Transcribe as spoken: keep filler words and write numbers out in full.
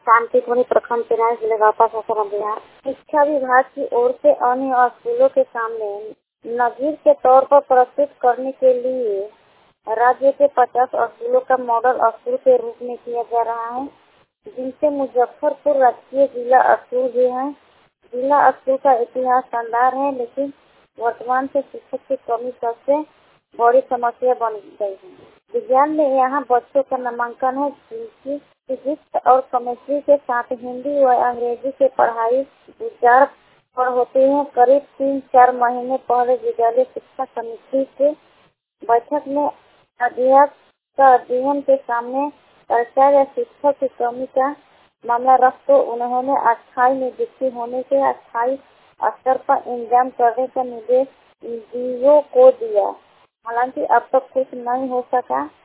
शांतिपुरी प्रखंड चुनाव जिले वापस सासाराम बिहार। शिक्षा विभाग की ओर से अन्य स्कूलों के सामने नजीर के तौर पर प्रस्तुत करने के लिए राज्य के पचास स्कूलों का मॉडल स्कूल के रूप में किया जा रहा है, जिनसे मुजफ्फरपुर राजकीय जिला स्कूल भी है। जिला स्कूल का इतिहास शानदार है, लेकिन वर्तमान से शिक्षक की कमी सबसे बड़ी समस्या बन गई है। विज्ञान में यहाँ बच्चों का नामांकन है, जिनकी फिजिक्स और केमिस्ट्री के साथ हिंदी व अंग्रेजी की पढ़ाई विचार पर होती है। करीब तीन चार महीने पहले विद्यालय शिक्षा समिति के बैठक में अध्यक्ष का अध्ययन के सामने चर्चा या शिक्षक की कमी का मामला रख तो उन्होंने अस्थायी नियुक्ति होने के अस्थायी स्तर पर इंतजाम करने का निर्देश डीओ को दिया। हालांकि अब तक कुछ नहीं हो सका।